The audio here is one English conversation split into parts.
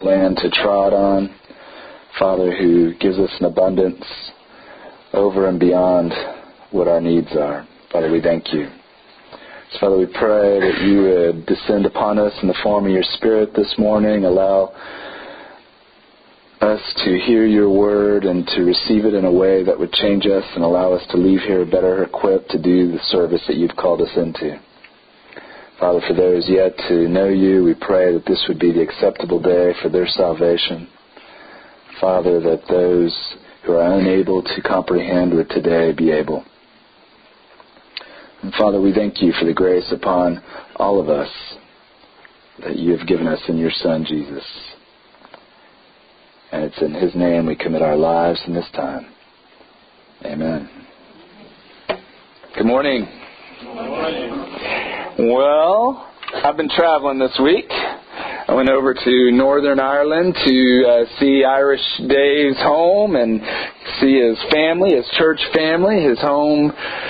land to trod on. Father, who gives us an abundance over and beyond what our needs are. Father, we thank you. So, Father, we pray that you would descend upon us in the form of your Spirit this morning. Allow us to hear your word and to receive it in a way that would change us and allow us to leave here better equipped to do the service that you've called us into. Father, for those yet to know you, we pray that this would be the acceptable day for their salvation. Father, that those who are unable to comprehend would today be able. And Father, we thank you for the grace upon all of us that you have given us in your Son, Jesus. And it's in his name we commit our lives in this time. Amen. Good morning. Good morning. Well, I've been traveling this week. I went over to Northern Ireland to see Irish Dave's home and see his family, his church family, his home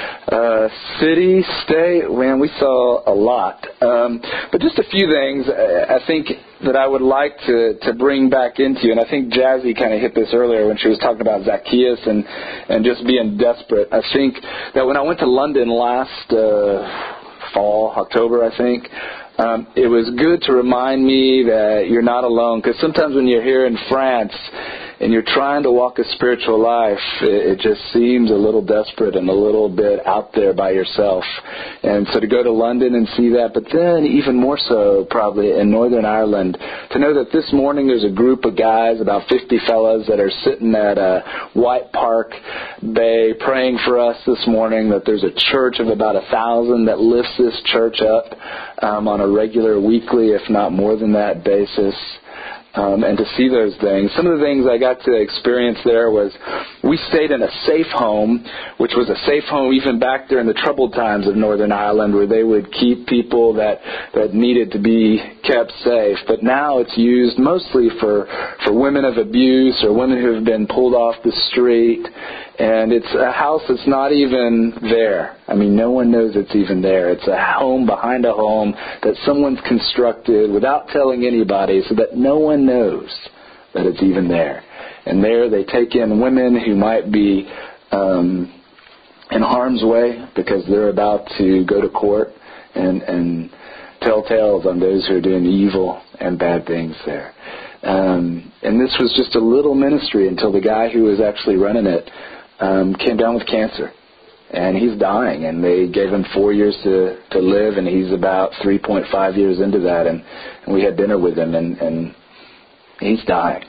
city, state. Man, we saw a lot. But just a few things I think that I would like to bring back into you. And I think Jazzy kind of hit this earlier when she was talking about Zacchaeus and just being desperate. I think that when I went to London last fall, October, I think, it was good to remind me that you're not alone. Because sometimes when you're here in France and you're trying to walk a spiritual life, it just seems a little desperate and a little bit out there by yourself. And so to go to London and see that, but then even more so probably in Northern Ireland, to know that this morning there's a group of guys, about 50 fellas, that are sitting at White Park Bay praying for us this morning, that there's a church of about 1,000 that lifts this church up on a regular, weekly, if not more than that, basis. And to see those things. Some of the things I got to experience there was we stayed in a safe home, which was a safe home even back during the troubled times of Northern Ireland, where they would keep people that needed to be kept safe. But now it's used mostly for women of abuse or women who have been pulled off the street. And it's a house that's not even there. I mean, no one knows it's even there. It's a home behind a home that someone's constructed without telling anybody so that no one knows that it's even there. And there they take in women who might be in harm's way because they're about to go to court and tell tales on those who are doing evil and bad things there. And this was just a little ministry until the guy who was actually running it came down with cancer, and he's dying, and they gave him 4 years to live, and he's about 3.5 years into that, and we had dinner with him, and he's dying.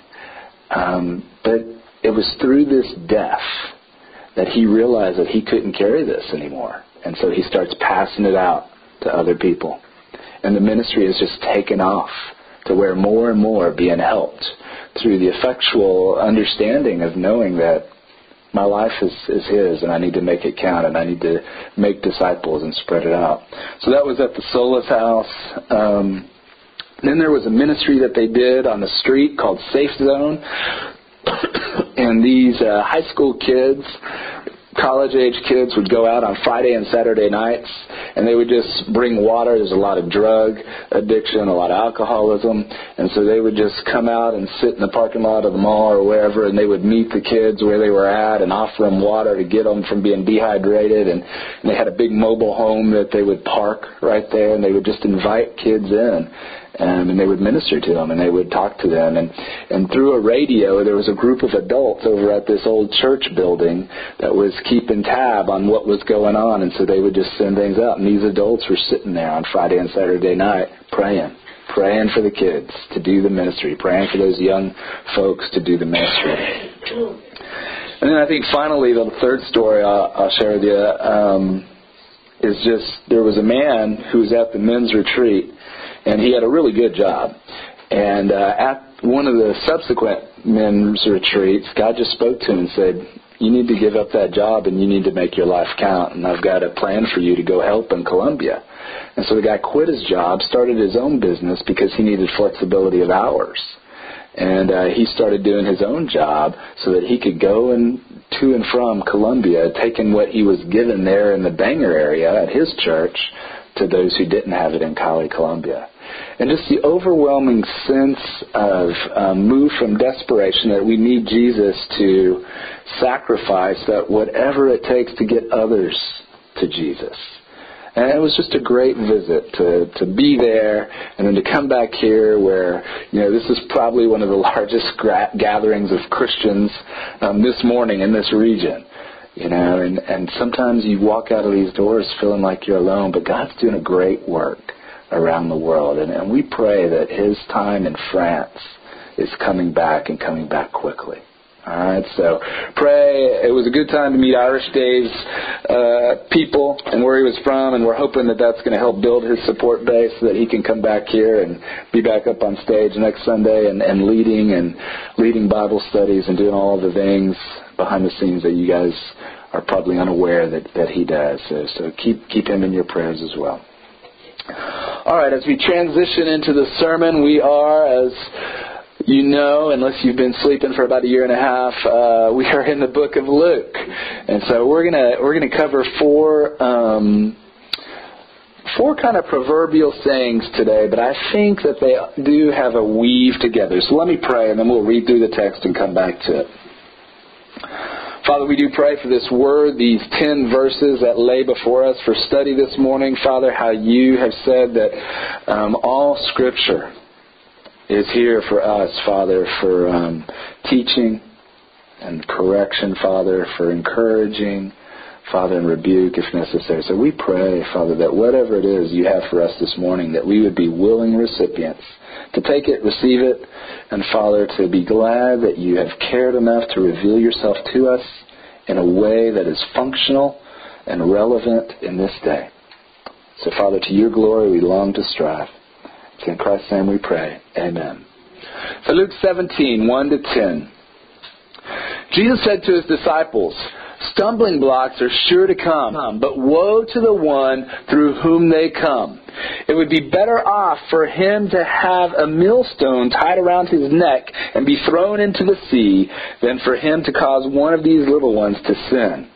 But it was through this death that he realized that he couldn't carry this anymore, and so he starts passing it out to other people, and the ministry has just taken off to where more and more are being helped through the effectual understanding of knowing that my life is his, and I need to make it count, and I need to make disciples and spread it out. So that was at the Solis House. Then there was a ministry that they did on the street called Safe Zone. And these high school kids, college-age kids, would go out on Friday and Saturday nights, and they would just bring water. There's a lot of drug addiction, a lot of alcoholism, and so they would just come out and sit in the parking lot of the mall or wherever, and they would meet the kids where they were at and offer them water to get them from being dehydrated, and they had a big mobile home that they would park right there, and they would just invite kids in. And they would minister to them, and they would talk to them. And through a radio, there was a group of adults over at this old church building that was keeping tab on what was going on. And so they would just send things out. And these adults were sitting there on Friday and Saturday night praying for the kids to do the ministry, praying for those young folks to do the ministry. And then I think finally the third story I'll share with you is just there was a man who was at the men's retreat, and he had a really good job. And at one of the subsequent men's retreats, God just spoke to him and said, you need to give up that job and you need to make your life count. And I've got a plan for you to go help in Colombia. And so the guy quit his job, started his own business because he needed flexibility of hours. And he started doing his own job so that he could go to and from Colombia, taking what he was given there in the Bangor area at his church to those who didn't have it in Cali, Colombia. and just the overwhelming sense of move from desperation that we need Jesus to sacrifice that whatever it takes to get others to Jesus. And it was just a great visit to be there and then to come back here where, this is probably one of the largest gatherings of Christians this morning in this region. And sometimes you walk out of these doors feeling like you're alone, but God's doing a great work around the world. And we pray that His time in France is coming back and coming back quickly. All right, so pray. It was a good time to meet Irish Dave's people and where he was from, and we're hoping that that's going to help build his support base so that he can come back here and be back up on stage next Sunday and leading Bible studies and doing all the things behind the scenes that you guys are probably unaware that he does. So keep him in your prayers as well. All right, as we transition into the sermon, we are, as you know, unless you've been sleeping for about a year and a half, we are in the book of Luke, and so we're gonna cover four kind of proverbial sayings today, but I think that they do have a weave together. So let me pray, and then we'll read through the text and come back to it. Father, we do pray for this word, these 10 verses that lay before us for study this morning. Father, how you have said that all Scripture is here for us, Father, for teaching and correction, Father, for encouraging, Father, and rebuke if necessary. So we pray, Father, that whatever it is you have for us this morning, that we would be willing recipients to take it, receive it, and, Father, to be glad that you have cared enough to reveal yourself to us in a way that is functional and relevant in this day. So, Father, to your glory we long to strive. It's in Christ's name we pray. Amen. So Luke 17, 1 to 10. Jesus said to his disciples, "Stumbling blocks are sure to come, but woe to the one through whom they come. It would be better off for him to have a millstone tied around his neck and be thrown into the sea than for him to cause one of these little ones to sin.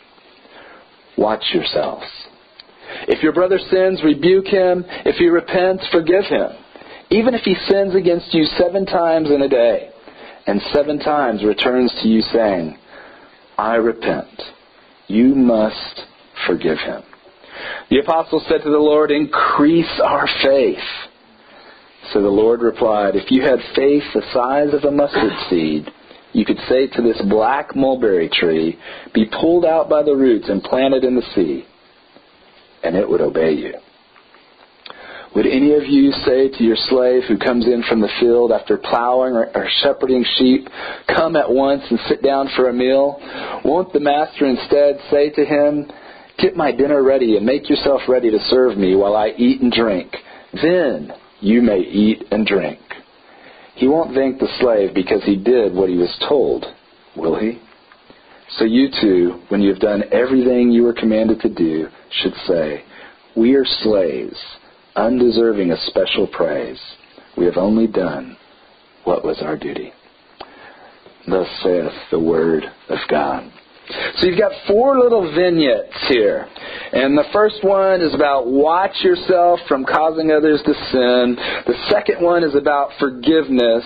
Watch yourselves. If your brother sins, rebuke him. If he repents, forgive him. Even if he sins against you 7 times in a day, and 7 times returns to you saying, 'I repent,' you must forgive him." The apostle said to the Lord, "Increase our faith." So the Lord replied, "If you had faith the size of a mustard seed, you could say to this black mulberry tree, 'Be pulled out by the roots and planted in the sea,' and it would obey you. Would any of you say to your slave who comes in from the field after plowing or shepherding sheep, 'Come at once and sit down for a meal'? Won't the master instead say to him, 'Get my dinner ready and make yourself ready to serve me while I eat and drink. Then you may eat and drink'? He won't thank the slave because he did what he was told, will he? So you too, when you have done everything you were commanded to do, should say, 'We are slaves, undeserving of special praise. We have only done what was our duty.' Thus saith the word of God." So you've got 4 little vignettes here. And the first one is about watch yourself from causing others to sin. The second one is about forgiveness.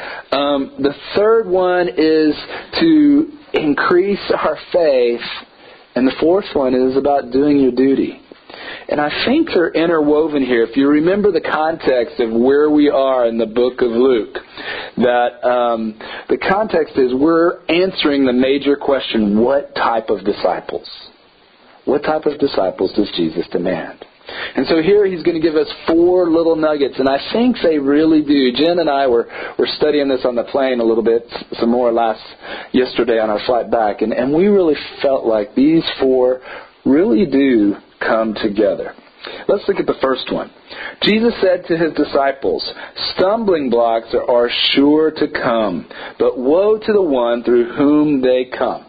The third one is to increase our faith. And the fourth one is about doing your duty. And I think they're interwoven here. If you remember the context of where we are in the book of Luke, that the context is we're answering the major question, what type of disciples? What type of disciples does Jesus demand? And so here he's going to give us 4 little nuggets, and I think they really do. Jen and I were studying this on the plane a little bit, some more yesterday on our flight back, and we really felt like these 4 really do come together. Let's look at the first one. Jesus said to his disciples, "Stumbling blocks are sure to come, but woe to the one through whom they come."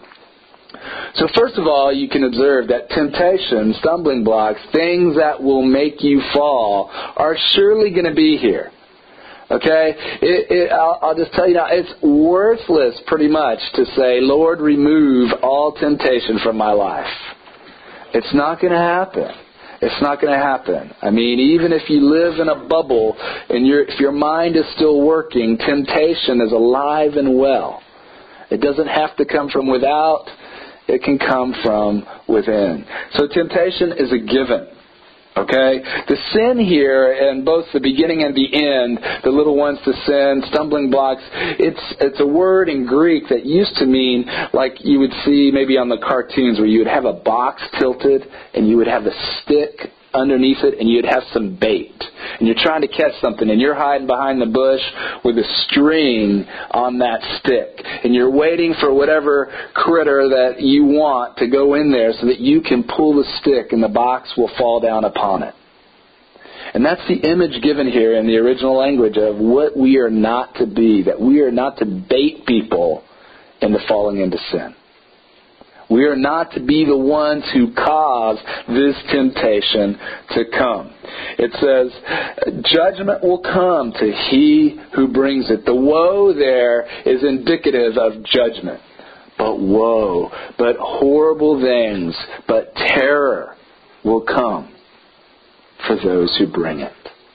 So first of all, you can observe that temptation, stumbling blocks, things that will make you fall, are surely going to be here. Okay? I'll just tell you now, it's worthless pretty much to say, "Lord, remove all temptation from my life." It's not going to happen. It's not going to happen. I mean, even if you live in a bubble and if your mind is still working, temptation is alive and well. It doesn't have to come from without. It can come from within. So temptation is a given. Okay? The sin here, in both the beginning and the end, the little ones to sin, stumbling blocks, it's a word in Greek that used to mean, like you would see maybe on the cartoons, where you would have a box tilted and you would have a stick underneath it and you'd have some bait. And you're trying to catch something and you're hiding behind the bush with a string on that stick. And you're waiting for whatever critter that you want to go in there so that you can pull the stick and the box will fall down upon it. And that's the image given here in the original language of what we are not to be, that we are not to bait people into falling into sin. We are not to be the ones who cause this temptation to come. It says, judgment will come to he who brings it. The woe there is indicative of judgment. But woe, but horrible things, but terror will come for those who bring it.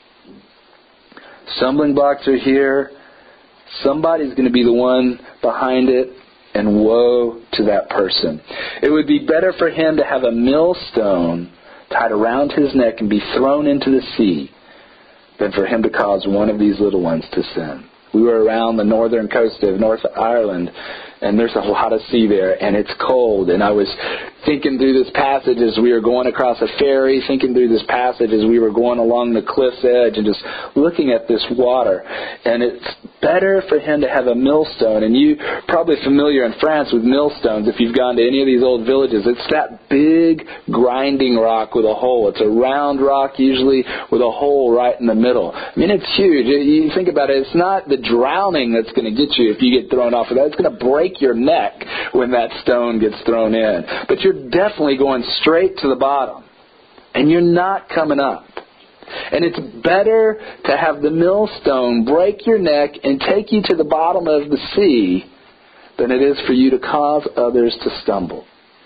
Stumbling blocks are here. Somebody's going to be the one behind it. And woe to that person. It would be better for him to have a millstone tied around his neck and be thrown into the sea than for him to cause one of these little ones to sin. We were around the northern coast of North Ireland, and there's a lot of sea there, and it's cold. And I was thinking through this passage as we were going across a ferry, thinking through this passage as we were going along the cliff's edge and just looking at this water. And it's better for him to have a millstone. And you're probably familiar in France with millstones if you've gone to any of these old villages. It's that big grinding rock with a hole. It's a round rock usually with a hole right in the middle. I mean, it's huge. You think about it, it's not the drowning that's going to get you if you get thrown off of that. It's going to break your neck when that stone gets thrown in. But you're definitely going straight to the bottom. And you're not coming up. And it's better to have the millstone break your neck and take you to the bottom of the sea than it is for you to cause others to stumble.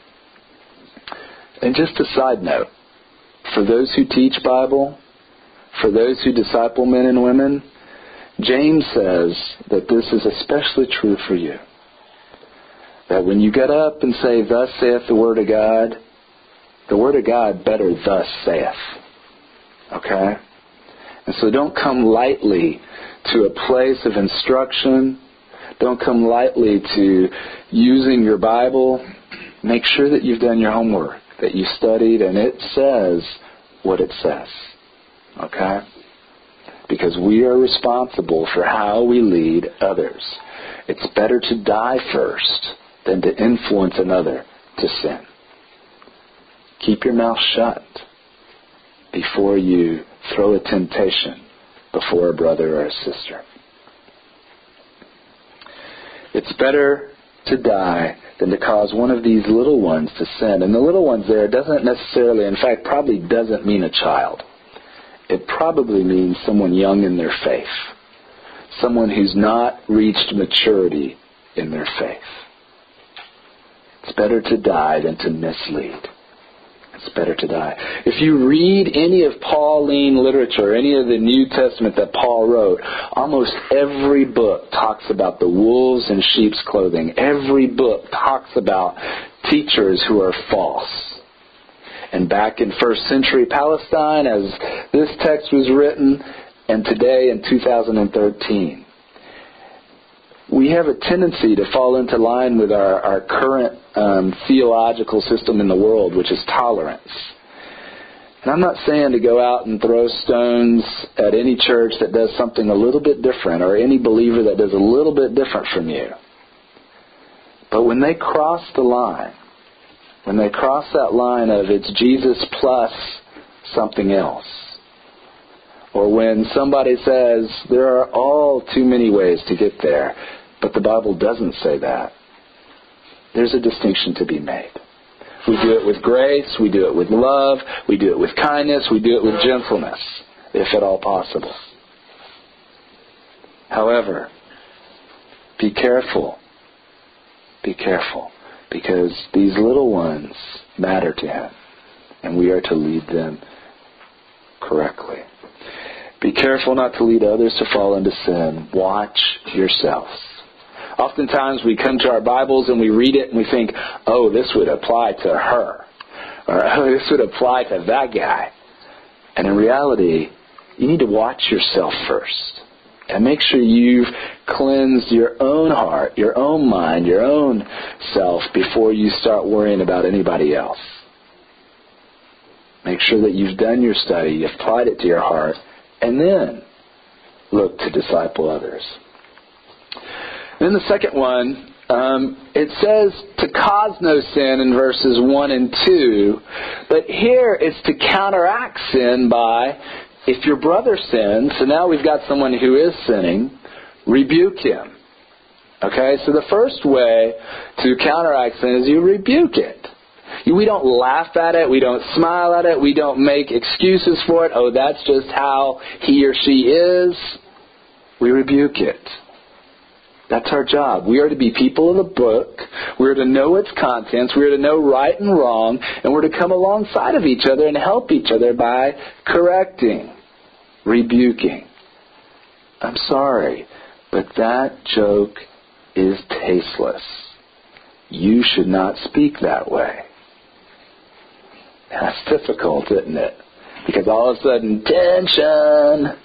And just a side note, for those who teach Bible, for those who disciple men and women, James says that this is especially true for you. That when you get up and say, thus saith the Word of God better thus saith. Okay? And so don't come lightly to a place of instruction. Don't come lightly to using your Bible. Make sure that you've done your homework, that you studied, and it says what it says. Okay? Because we are responsible for how we lead others. It's better to die first than to influence another to sin. Keep your mouth shut before you throw a temptation before a brother or a sister. It's better to die than to cause one of these little ones to sin. And the little ones there doesn't necessarily, in fact, probably doesn't mean a child. It probably means someone young in their faith. Someone who's not reached maturity in their faith. It's better to die than to mislead. It's better to die. If you read any of Pauline literature, any of the New Testament that Paul wrote, almost every book talks about the wolves in sheep's clothing. Every book talks about teachers who are false. And back in first century Palestine, as this text was written, and today in 2013, we have a tendency to fall into line with our current theological system in the world, which is tolerance. And I'm not saying to go out and throw stones at any church that does something a little bit different, or any believer that does a little bit different from you. But when they cross the line, when they cross that line of it's Jesus plus something else, or when somebody says there are all too many ways to get there, but the Bible doesn't say that, there's a distinction to be made. We do it with grace, we do it with love, we do it with kindness, we do it with gentleness, if at all possible. However, be careful. Be careful, because these little ones matter to Him. and we are to lead them correctly. Be careful not to lead others to fall into sin. Watch yourselves. Oftentimes we come to our Bibles and we read it and we think, oh, this would apply to her. Or, oh, this would apply to that guy. And in reality, you need to watch yourself first. And make sure you've cleansed your own heart, your own mind, your own self before you start worrying about anybody else. Make sure that you've done your study, you've applied it to your heart, and then look to disciple others. Then the second one, it says to cause no sin in verses 1 and 2, but here it's to counteract sin by, if your brother sins, so now we've got someone who is sinning, rebuke him. Okay, so the first way to counteract sin is you rebuke it. We don't laugh at it, we don't smile at it, we don't make excuses for it. Oh, that's just how he or she is. We rebuke it. That's our job. We are to be people of the book. We're to know its contents. We're to know right and wrong. And we're to come alongside of each other and help each other by correcting, rebuking. I'm sorry, but that joke is tasteless. You should not speak that way. That's difficult, isn't it? Because all of a sudden, tension,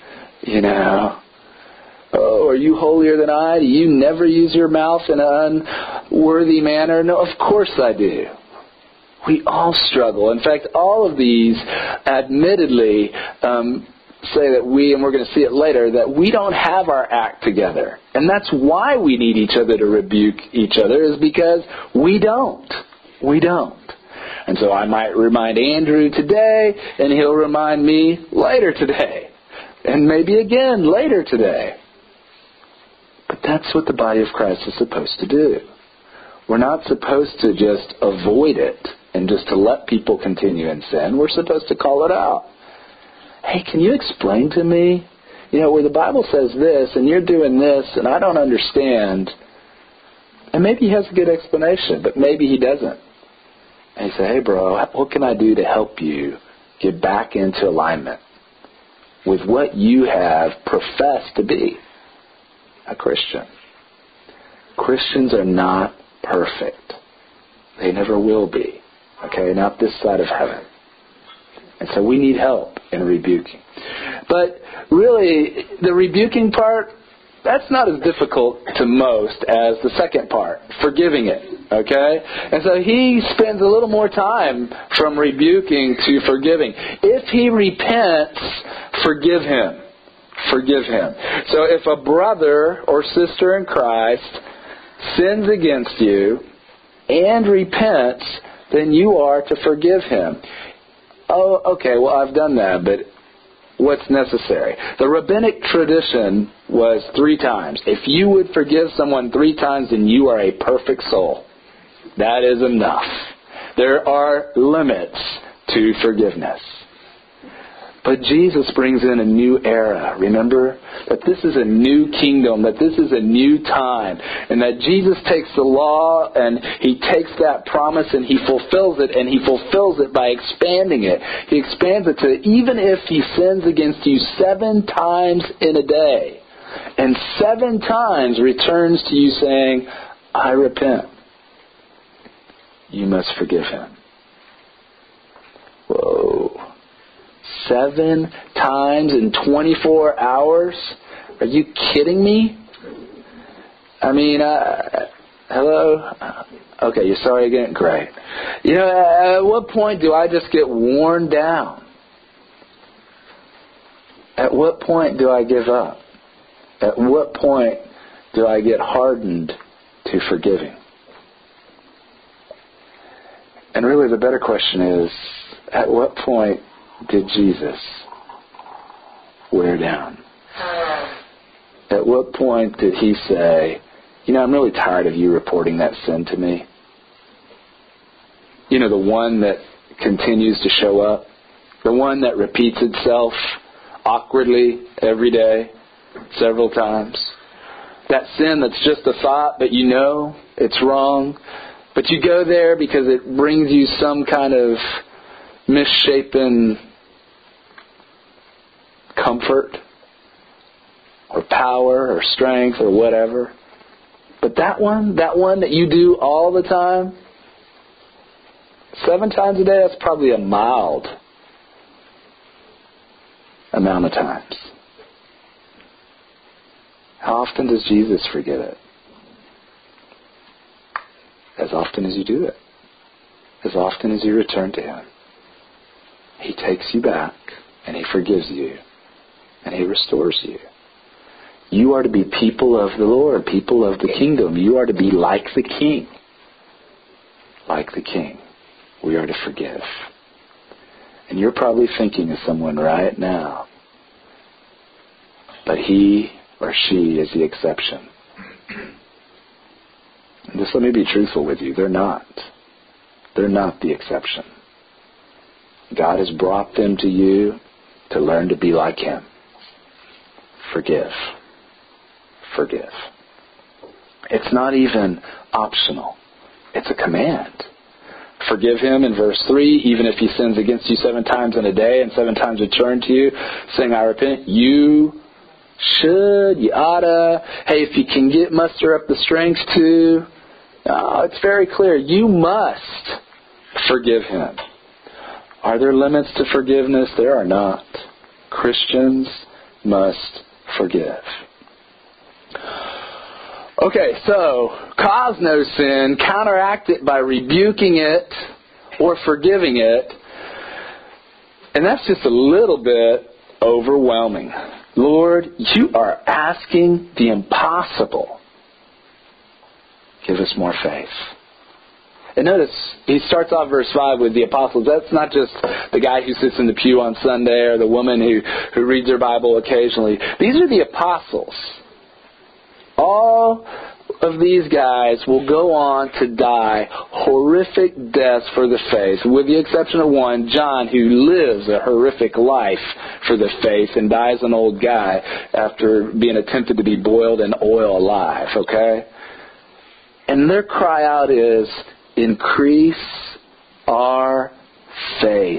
Oh, are you holier than I? Do you never use your mouth in an unworthy manner? No, of course I do. We all struggle. In fact, all of these admittedly say that and we're going to see it later, that we don't have our act together. And that's why we need each other to rebuke each other, is because we don't. We don't. And so I might remind Andrew today, and he'll remind me later today. And maybe again later today. But that's what the body of Christ is supposed to do. We're not supposed to just avoid it and just to let people continue in sin. We're supposed to call it out. Hey, can you explain to me, where the Bible says this and you're doing this and I don't understand. And maybe he has a good explanation, but maybe he doesn't. And you say, hey bro, what can I do to help you get back into alignment with what you have professed to be? A Christian. Christians are not perfect. They never will be. Okay, not this side of heaven. And so we need help in rebuking. But really, the rebuking part, that's not as difficult to most as the second part, forgiving it. Okay? And so he spends a little more time from rebuking to forgiving. If he repents, forgive him. Forgive him. So if a brother or sister in Christ sins against you and repents, then you are to forgive him. Oh, okay, well, I've done that, but what's necessary? The rabbinic tradition was 3 times. If you would forgive someone 3 times, then you are a perfect soul. That is enough. There are limits to forgiveness. But Jesus brings in a new era. Remember that this is a new kingdom, that this is a new time, and that Jesus takes the law and he takes that promise and he fulfills it, and he fulfills it by expanding it. He expands it to even if he sins against you 7 times in a day, and 7 times returns to you saying, I repent, you must forgive him. Whoa. 7 times in 24 hours? Are you kidding me? I mean, hello? Okay, you're sorry again? Great. At what point do I just get worn down? At what point do I give up? At what point do I get hardened to forgiving? And really the better question is, at what point did Jesus wear down? At what point did he say, I'm really tired of you reporting that sin to me? The one that continues to show up, the one that repeats itself awkwardly every day, several times. That sin that's just a thought, but it's wrong, but you go there because it brings you some kind of misshapen comfort or power or strength or whatever. But that one that you do all the time, 7 times a day, that's probably a mild amount of times. How often does Jesus forget it? As often as you do it. As often as you return to Him. He takes you back and He forgives you and He restores you. You are to be people of the Lord, people of the kingdom. You are to be like the King. Like the King. We are to forgive. And you're probably thinking of someone right now. But he or she is the exception. And just let me be truthful with you. They're not. They're not the exception. God has brought them to you to learn to be like Him. Forgive. Forgive. It's not even optional. It's a command. Forgive him in verse 3, even if he sins against you 7 times in a day and 7 times return to you, saying, I repent. You should, you oughta. Hey, if you can muster up the strength to. It's very clear. You must forgive him. Are there limits to forgiveness? There are not. Christians must forgive. Okay, so cause no sin, counteract it by rebuking it or forgiving it. And that's just a little bit overwhelming. Lord, you are asking the impossible. Give us more faith. And notice, he starts off verse 5 with the apostles. That's not just the guy who sits in the pew on Sunday or the woman who reads her Bible occasionally. These are the apostles. All of these guys will go on to die horrific deaths for the faith, with the exception of one, John, who lives a horrific life for the faith and dies an old guy after being attempted to be boiled in oil alive, okay? And their cry out is, increase our faith.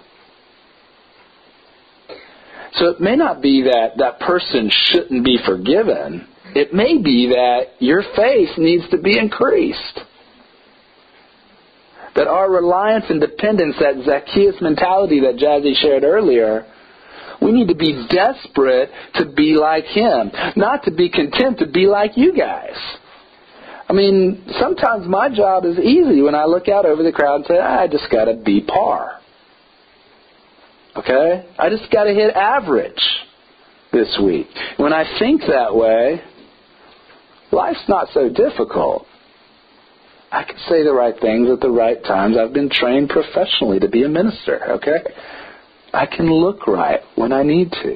So it may not be that that person shouldn't be forgiven. It may be that your faith needs to be increased. That our reliance and dependence, that Zacchaeus mentality that Jazzy shared earlier, we need to be desperate to be like him. Not to be content to be like you guys. I mean, sometimes my job is easy when I look out over the crowd and say, I just got to be par. Okay? I just got to hit average this week. When I think that way, life's not so difficult. I can say the right things at the right times. I've been trained professionally to be a minister, okay? I can look right when I need to.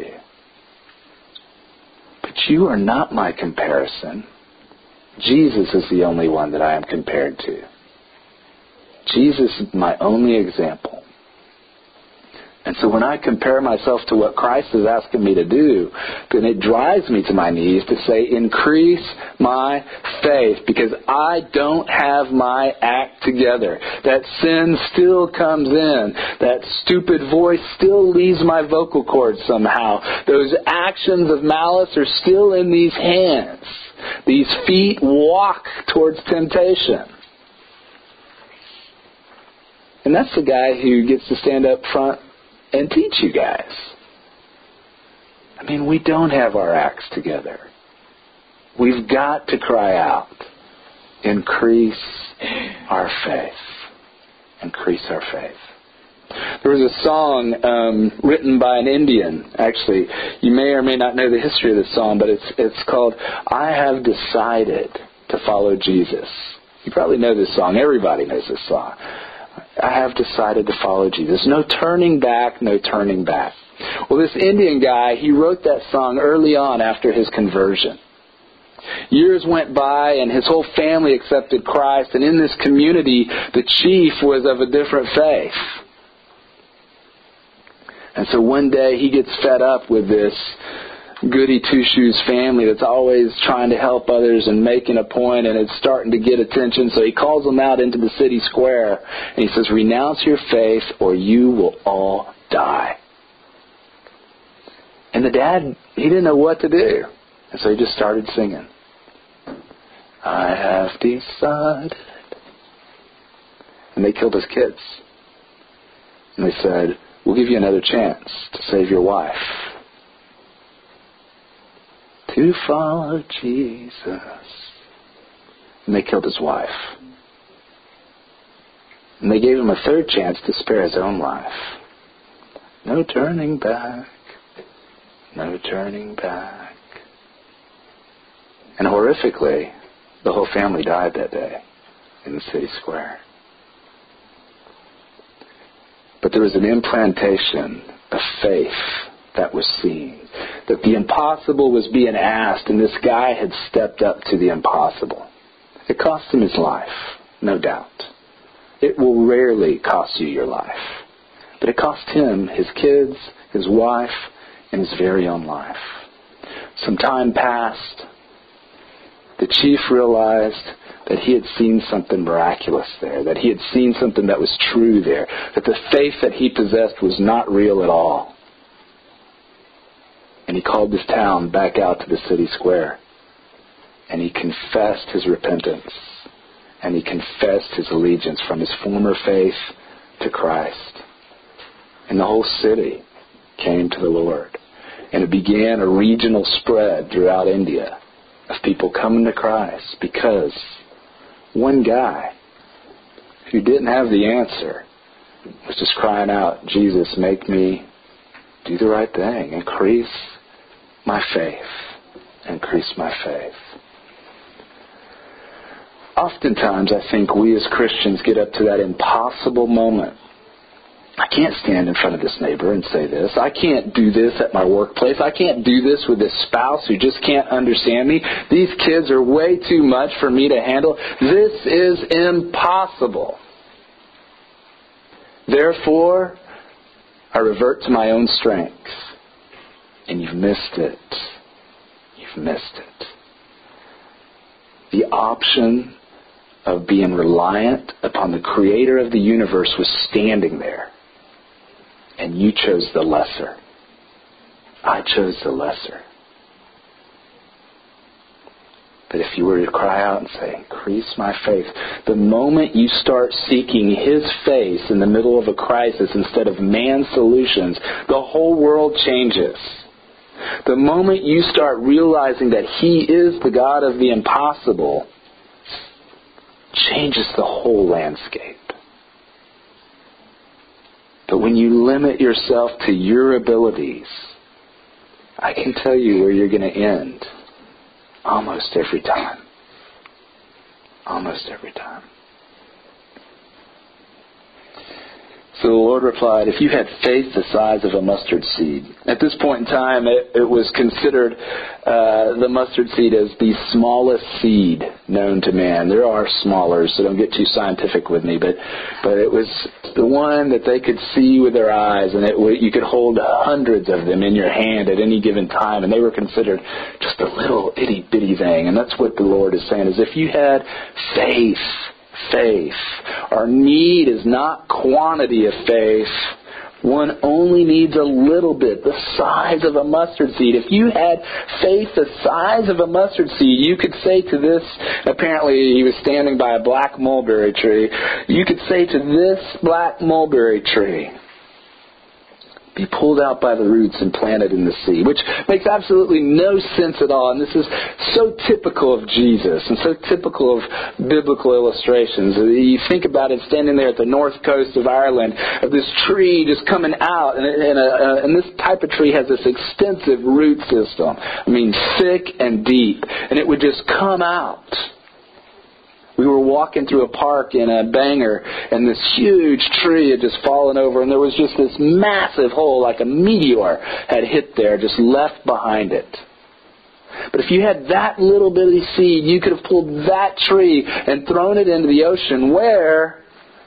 But you are not my comparison. Jesus is the only one that I am compared to. Jesus is my only example. And so when I compare myself to what Christ is asking me to do, then it drives me to my knees to say, increase my faith, because I don't have my act together. That sin still comes in. That stupid voice still leaves my vocal cords somehow. Those actions of malice are still in these hands. These feet walk towards temptation. And that's the guy who gets to stand up front and teach you guys. I mean, we don't have our acts together. We've got to cry out, increase our faith. Increase our faith. There was a song written by an Indian. Actually, you may or may not know the history of this song, but it's called, I Have Decided to Follow Jesus. You probably know this song. Everybody knows this song. I have decided to follow Jesus. No turning back, no turning back. Well, this Indian guy, he wrote that song early on after his conversion. Years went by and his whole family accepted Christ, and in this community, the chief was of a different faith. And so one day he gets fed up with this goody two-shoes family that's always trying to help others and making a point, and it's starting to get attention. So he calls them out into the city square, and he says, renounce your faith or you will all die. And the dad, he didn't know what to do. And so he just started singing. I have decided. And they killed his kids. And they said, we'll give you another chance to save your wife. To follow Jesus. And they killed his wife. And they gave him a third chance to spare his own life. No turning back. No turning back. And horrifically, the whole family died that day in the city square. But there was an implantation of faith that was seen. That the impossible was being asked, and this guy had stepped up to the impossible. It cost him his life, no doubt. It will rarely cost you your life. But it cost him his kids, his wife, and his very own life. Some time passed. The chief realized that he had seen something miraculous there, that he had seen something that was true there, that the faith that he possessed was not real at all. And he called this town back out to the city square, and he confessed his repentance, and he confessed his allegiance from his former faith to Christ. And the whole city came to the Lord. And it began a regional spread throughout India of people coming to Christ because one guy who didn't have the answer was just crying out, Jesus, make me do the right thing. Increase my faith. Increase my faith. Oftentimes, I think we as Christians get up to that impossible moment. I can't stand in front of this neighbor and say this. I can't do this at my workplace. I can't do this with this spouse who just can't understand me. These kids are way too much for me to handle. This is impossible. Therefore, I revert to my own strength. And you've missed it. You've missed it. The option of being reliant upon the Creator of the universe was standing there. And you chose the lesser. I chose the lesser. But if you were to cry out and say, increase my faith, the moment you start seeking His face in the middle of a crisis instead of man's solutions, the whole world changes. The moment you start realizing that He is the God of the impossible, changes the whole landscape. But when you limit yourself to your abilities, I can tell you where you're going to end. Almost every time. Almost every time. So the Lord replied, if you had faith the size of a mustard seed. At this point in time, it was considered the mustard seed as the smallest seed known to man. There are smaller, so don't get too scientific with me. But it was the one that they could see with their eyes, and you could hold hundreds of them in your hand at any given time, and they were considered just a little itty-bitty thing. And that's what the Lord is saying, is if you had faith. Our need is not quantity of faith. One only needs a little bit, the size of a mustard seed. If you had faith the size of a mustard seed, you could say to this, apparently he was standing by a black mulberry tree, you could say to this black mulberry tree, be pulled out by the roots and planted in the sea, which makes absolutely no sense at all. And this is so typical of Jesus and so typical of biblical illustrations. You think about it standing there at the north coast of Ireland, of this tree just coming out, and this type of tree has this extensive root system. I mean, thick and deep, and it would just come out. We were walking through a park in Bangor, and this huge tree had just fallen over, and there was just this massive hole, like a meteor had hit there, just left behind it. But if you had that little bitty seed, you could have pulled that tree and thrown it into the ocean, where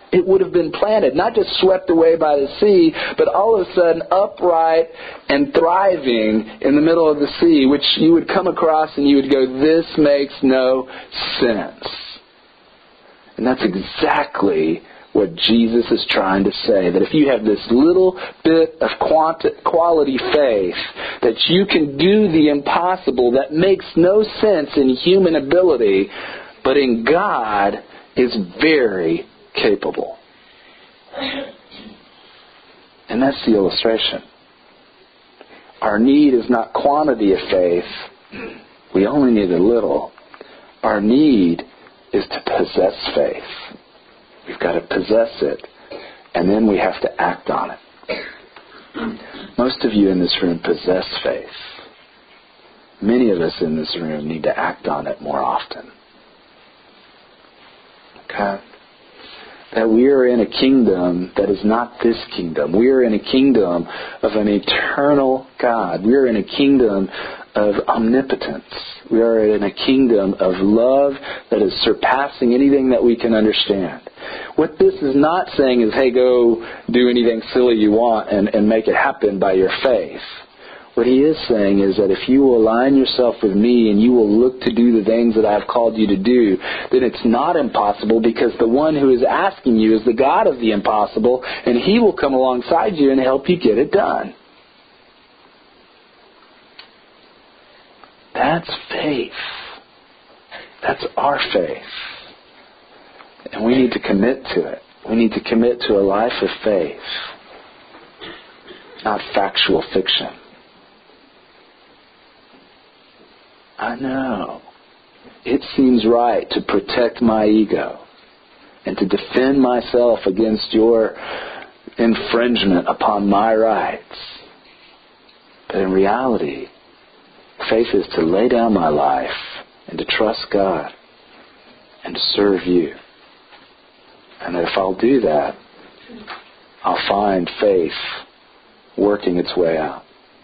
it would have been planted, not just swept away by the sea, but all of a sudden upright and thriving in the middle of the sea, which you would come across and you would go, this makes no sense. And that's exactly what Jesus is trying to say, that if you have this little bit of quality faith, that you can do the impossible that makes no sense in human ability, but in God is very capable. And that's the illustration. Our need is not quantity of faith. We only need a little. Our need is to possess faith. We've got to possess it, and then we have to act on it. Most of you in this room possess faith. Many of us in this room need to act on it more often. Okay? That we are in a kingdom that is not this kingdom. We are in a kingdom of an eternal God. We are in a kingdom of omnipotence. We are in a kingdom of love that is surpassing anything that we can understand. What this is not saying is, hey, go do anything silly you want and make it happen by your faith. What he is saying is that if you will align yourself with me and you will look to do the things that I've called you to do, then it's not impossible, because the one who is asking you is the God of the impossible, and he will come alongside you and help you get it done. That's faith. That's our faith. And we need to commit to it. We need to commit to a life of faith, not factual fiction. I know. It seems right to protect my ego and to defend myself against your infringement upon my rights. But in reality, faith is to lay down my life and to trust God and to serve you. And that if I'll do that, I'll find faith working its way out.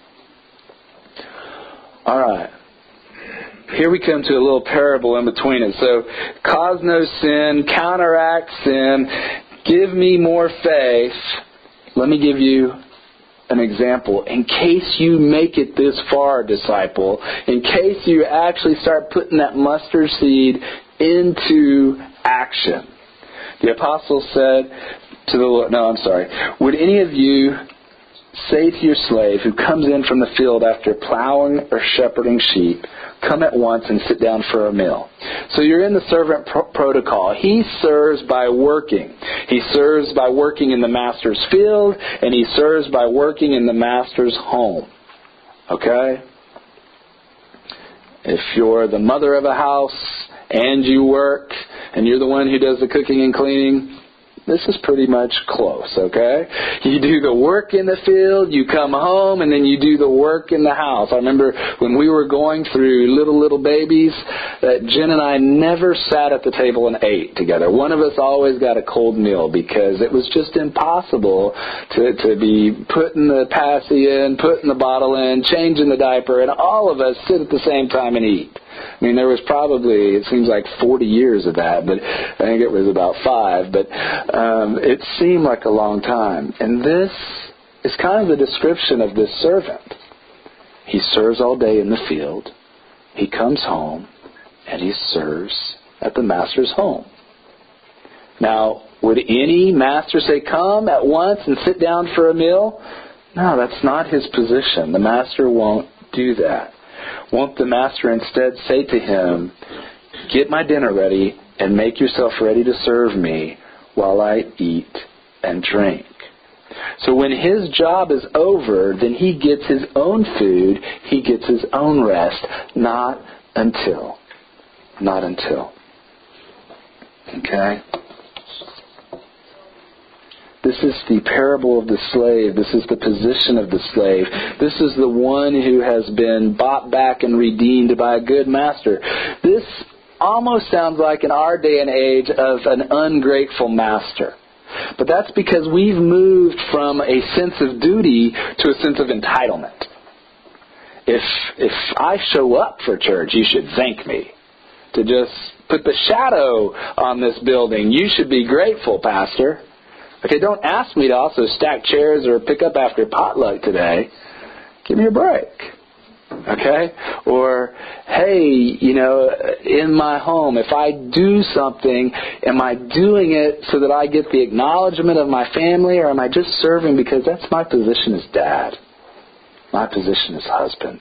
All right. Here we come to a little parable in between it. So, cause no sin, counteract sin, give me more faith. Let me give you an example. In case you make it this far, disciple, in case you actually start putting that mustard seed into action. The apostle said to the Lord, would any of you say to your slave who comes in from the field after plowing or shepherding sheep, come at once and sit down for a meal? So you're in the servant protocol. He serves by working. He serves by working in the master's field, and he serves by working in the master's home. Okay? If you're the mother of a house and you work and you're the one who does the cooking and cleaning, this is pretty much close, okay? You do the work in the field, you come home, and then you do the work in the house. I remember when we were going through little babies, that Jen and I never sat at the table and ate together. One of us always got a cold meal because it was just impossible to be putting the passy in, putting the bottle in, changing the diaper, and all of us sit at the same time and eat. I mean, there was probably, it seems like 40 years of that, but I think it was about 5. But it seemed like a long time. And this is kind of the description of this servant. He serves all day in the field. He comes home, and he serves at the master's home. Now, would any master say, come at once and sit down for a meal? No, that's not his position. The master won't do that. Won't the master instead say to him, get my dinner ready and make yourself ready to serve me while I eat and drink? So when his job is over, then he gets his own food, he gets his own rest. Not until. Okay? This is the parable of the slave. This is the position of the slave. This is the one who has been bought back and redeemed by a good master. This almost sounds like in our day and age of an ungrateful master. But that's because we've moved from a sense of duty to a sense of entitlement. If I show up for church, you should thank me. To just put the shadow on this building. You should be grateful, Pastor. Okay, don't ask me to also stack chairs or pick up after potluck today. Give me a break. Okay? Or, hey, in my home, if I do something, am I doing it so that I get the acknowledgement of my family, or am I just serving because that's my position as dad, my position as husband?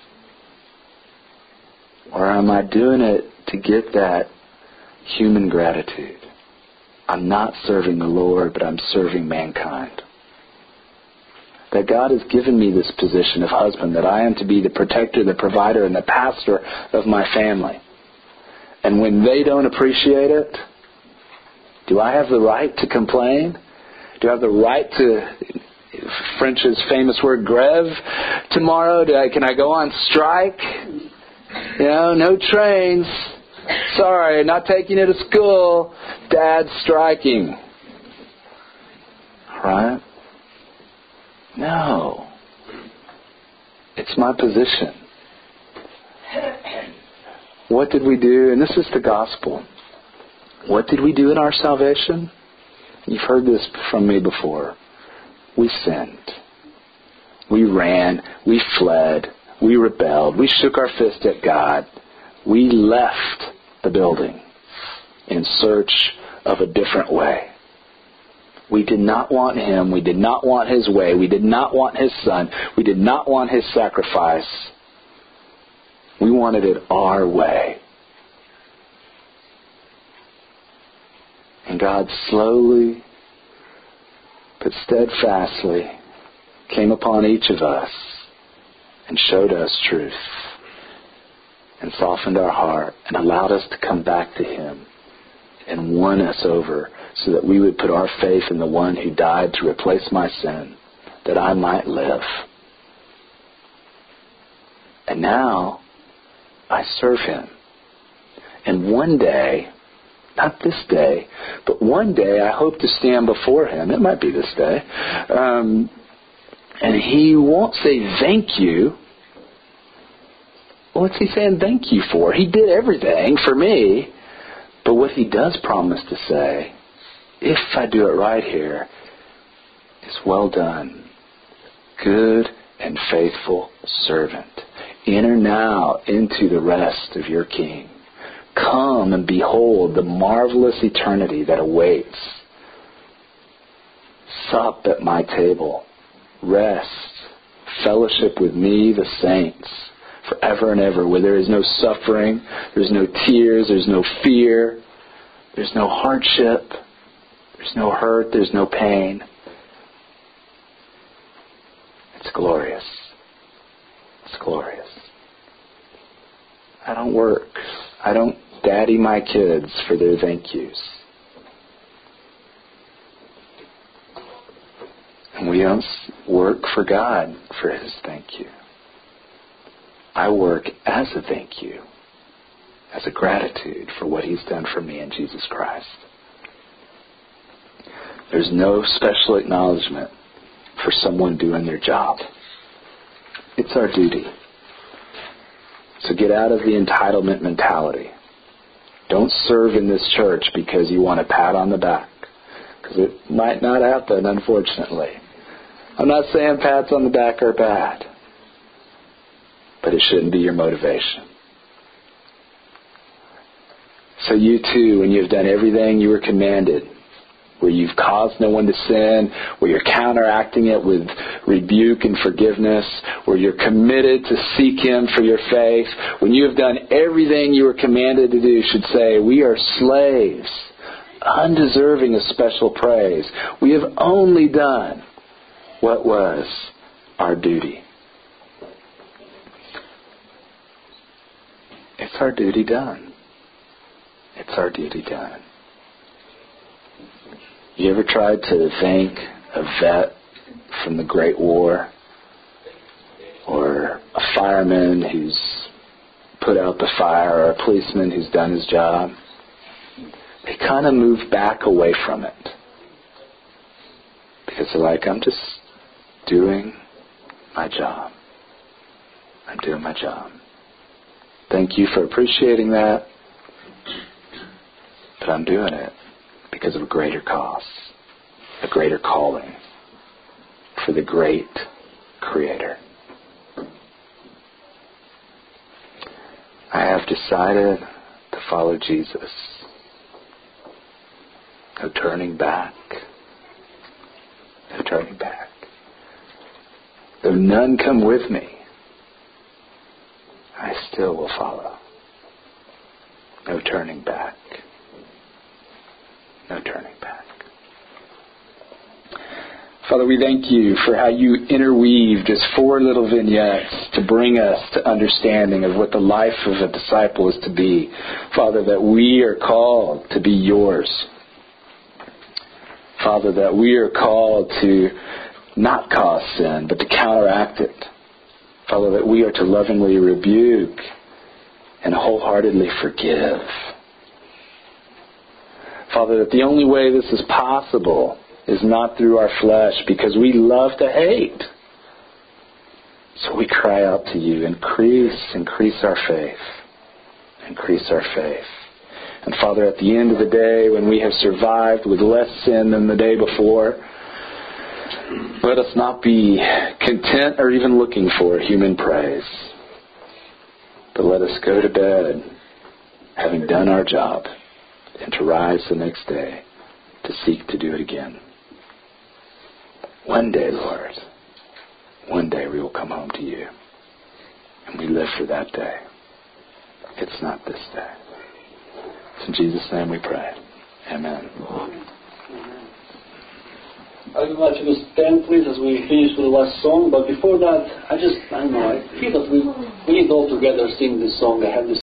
Or am I doing it to get that human gratitude? I'm not serving the Lord, but I'm serving mankind. That God has given me this position of husband, that I am to be the protector, the provider, and the pastor of my family. And when they don't appreciate it, do I have the right to complain? Do I have the right to, French's famous word, grève tomorrow? Can I go on strike? No trains. Sorry, not taking you to school. Dad's striking. Right? No. It's my position. What did we do? And this is the gospel. What did we do in our salvation? You've heard this from me before. We sinned. We ran. We fled. We rebelled. We shook our fist at God. We left the building in search of a different way. We did not want Him. We did not want His way. We did not want His Son. We did not want His sacrifice. We wanted it our way. And God slowly but steadfastly came upon each of us and showed us truth and softened our heart and allowed us to come back to Him and won us over so that we would put our faith in the one who died to replace my sin, that I might live. And now I serve Him. And one day, not this day, but one day I hope to stand before Him. It might be this day. And He won't say thank you. What's He saying thank you for? He did everything for me. But what He does promise to say, if I do it right here, is well done, good and faithful servant. Enter now into the rest of your King. Come and behold the marvelous eternity that awaits. Sup at my table. Rest. Fellowship with me, the saints, forever and ever, where there is no suffering, there's no tears, there's no fear, there's no hardship, there's no hurt, there's no pain. It's glorious. It's glorious. I don't work. I don't daddy my kids for their thank yous. And we don't work for God for His thank you. I work as a thank you, as a gratitude for what He's done for me in Jesus Christ. There's no special acknowledgement for someone doing their job. It's our duty. So get out of the entitlement mentality. Don't serve in this church because you want a pat on the back, because it might not happen, unfortunately. I'm not saying pats on the back are bad, but it shouldn't be your motivation. So you too, when you've done everything you were commanded, where you've caused no one to sin, where you're counteracting it with rebuke and forgiveness, where you're committed to seek Him for your faith, when you have done everything you were commanded to do, should say, we are slaves, undeserving of special praise. We have only done what was our duty. It's our duty done. It's our duty done. You ever tried to thank a vet from the Great War, or a fireman who's put out the fire, or a policeman who's done his job? They kind of move back away from it because they're like, I'm just doing my job. I'm doing my job. Thank you for appreciating that. But I'm doing it because of a greater cause, a greater calling for the great Creator. I have decided to follow Jesus. No turning back. No turning back. Though none come with me, I still will follow. No turning back. No turning back. Father, we thank you for how you interweave just 4 little vignettes to bring us to understanding of what the life of a disciple is to be. Father, that we are called to be yours. Father, that we are called to not cause sin, but to counteract it. Father, that we are to lovingly rebuke and wholeheartedly forgive. Father, that the only way this is possible is not through our flesh, because we love to hate. So we cry out to you, increase our faith. Increase our faith. And Father, at the end of the day, when we have survived with less sin than the day before, let us not be content or even looking for human praise. But let us go to bed having done our job, and to rise the next day to seek to do it again. One day, Lord, one day we will come home to you. And we live for that day. It's not this day. It's in Jesus' name we pray. Amen. I would like you to stand, please, as we finish with the last song. But before that, I feel that we need all together sing this song. I have this